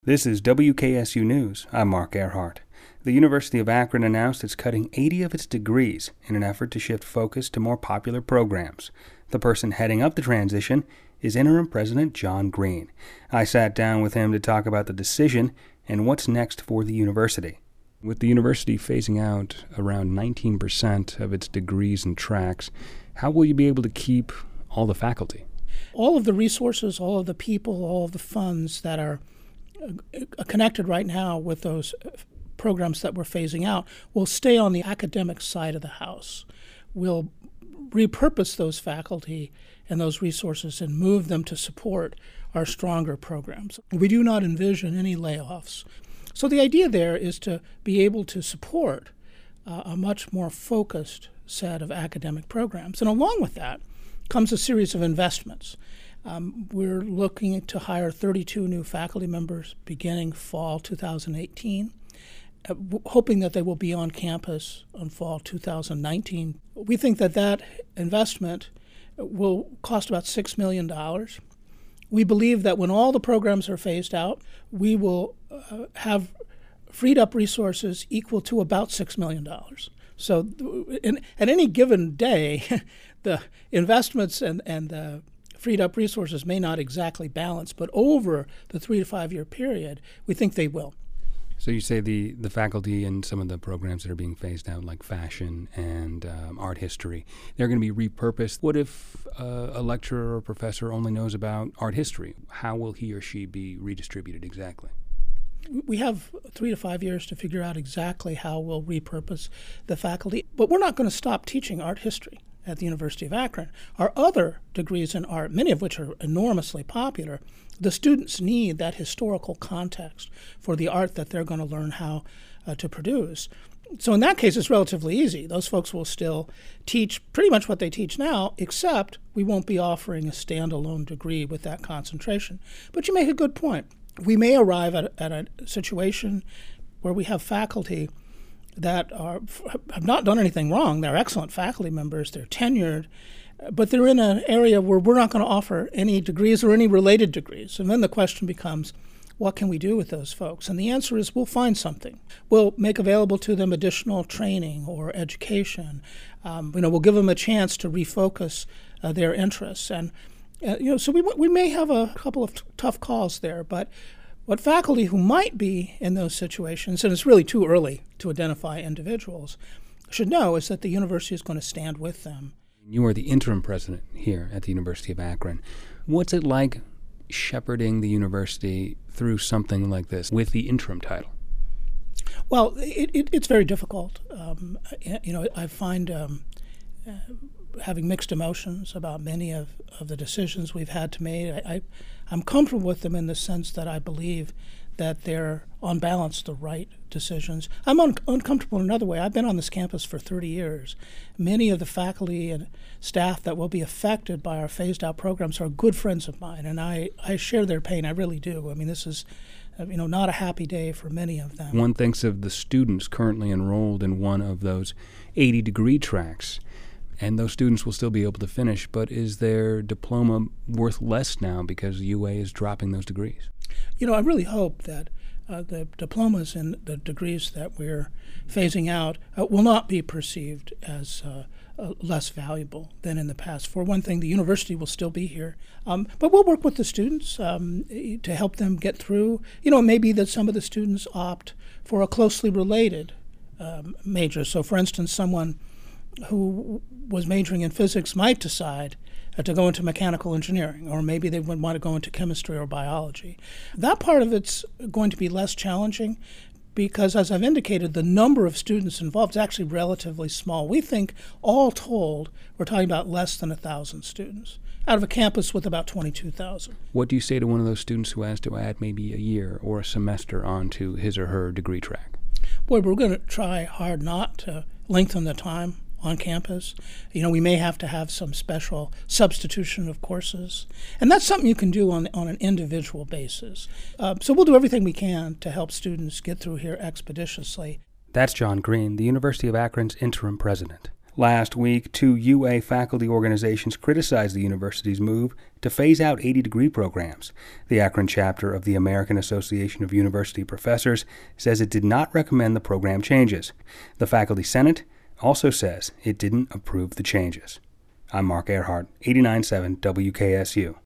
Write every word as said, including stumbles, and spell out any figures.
This is W K S U News. I'm Mark Earhart. The University of Akron announced it's cutting eighty of its degrees in an effort to shift focus to more popular programs. The person heading up the transition is Interim President John Green. I sat down with him to talk about the decision and what's next for the university. With the university phasing out around nineteen percent of its degrees and tracks, how will you be able to keep all the faculty? All of the resources, all of the people, all of the funds that are connected right now with those programs that we're phasing out will stay on the academic side of the house. We'll repurpose those faculty and those resources and move them to support our stronger programs. We do not envision any layoffs. So the idea there is to be able to support uh, a much more focused set of academic programs. And along with that comes a series of investments. Um, we're looking to hire thirty-two new faculty members beginning fall two thousand eighteen, uh, w- hoping that they will be on campus on fall two thousand nineteen. We think that that investment will cost about six million dollars. We believe that when all the programs are phased out, we will uh, have freed up resources equal to about six million dollars. So in, at any given day, the investments and, and the freed up resources may not exactly balance, but over the three to five year period, we think they will. So you say the, the faculty and some of the programs that are being phased out, like fashion and um, art history, they're going to be repurposed. What if uh, a lecturer or professor only knows about art history? How will he or she be redistributed exactly? We have three to five years to figure out exactly how we'll repurpose the faculty, but we're not going to stop teaching art history at the University of Akron. Our other degrees in art, many of which are enormously popular, the students need that historical context for the art that they're going to learn how uh, to produce. So in that case, it's relatively easy. Those folks will still teach pretty much what they teach now, except we won't be offering a standalone degree with that concentration. But you make a good point. We may arrive at, at a situation where we have faculty that are have not done anything wrong. They're excellent faculty members. They're tenured, but they're in an area where we're not going to offer any degrees or any related degrees. And then the question becomes, what can we do with those folks? And the answer is we'll find something. We'll make available to them additional training or education. Um, you know, we'll give them a chance to refocus uh, their interests. And uh, you know, so we we may have a couple of t- tough calls there, but what faculty who might be in those situations, and it's really too early to identify individuals, should know is that the university is going to stand with them. You are the interim president here at the University of Akron. What's it like shepherding the university through something like this with the interim title? Well, it, it, it's very difficult. Um, you know, I find um, uh, having mixed emotions about many of, of the decisions we've had to make. I, I, I'm comfortable with them in the sense that I believe that they're, on balance, the right decisions. I'm un- uncomfortable in another way. I've been on this campus for thirty years. Many of the faculty and staff that will be affected by our phased-out programs are good friends of mine, and I, I share their pain. I really do. I mean, this is you know, not a happy day for many of them. One thinks of the students currently enrolled in one of those eighty degree tracks, and those students will still be able to finish, but is their diploma worth less now because U A is dropping those degrees? You know, I really hope that uh, the diplomas and the degrees that we're phasing out uh, will not be perceived as uh, uh, less valuable than in the past. For one thing, the university will still be here, um, but we'll work with the students um, to help them get through. You know, it may be that some of the students opt for a closely related um, major. So, for instance, someone who was majoring in physics might decide uh, to go into mechanical engineering, or maybe they would want to go into chemistry or biology. That part of it's going to be less challenging because, as I've indicated, the number of students involved is actually relatively small. We think, all told, we're talking about less than one thousand students out of a campus with about twenty-two thousand. What do you say to one of those students who has to add maybe a year or a semester onto his or her degree track? Boy, we're going to try hard not to lengthen the time on campus. You know, we may have to have some special substitution of courses. And that's something you can do on on an individual basis. Uh, so we'll do everything we can to help students get through here expeditiously. That's John Green, the University of Akron's interim president. Last week, two U A faculty organizations criticized the university's move to phase out eighty-degree programs. The Akron chapter of the American Association of University Professors says it did not recommend the program changes. The Faculty Senate also says it didn't approve the changes. I'm Mark Earhart, eighty-nine point seven W K S U.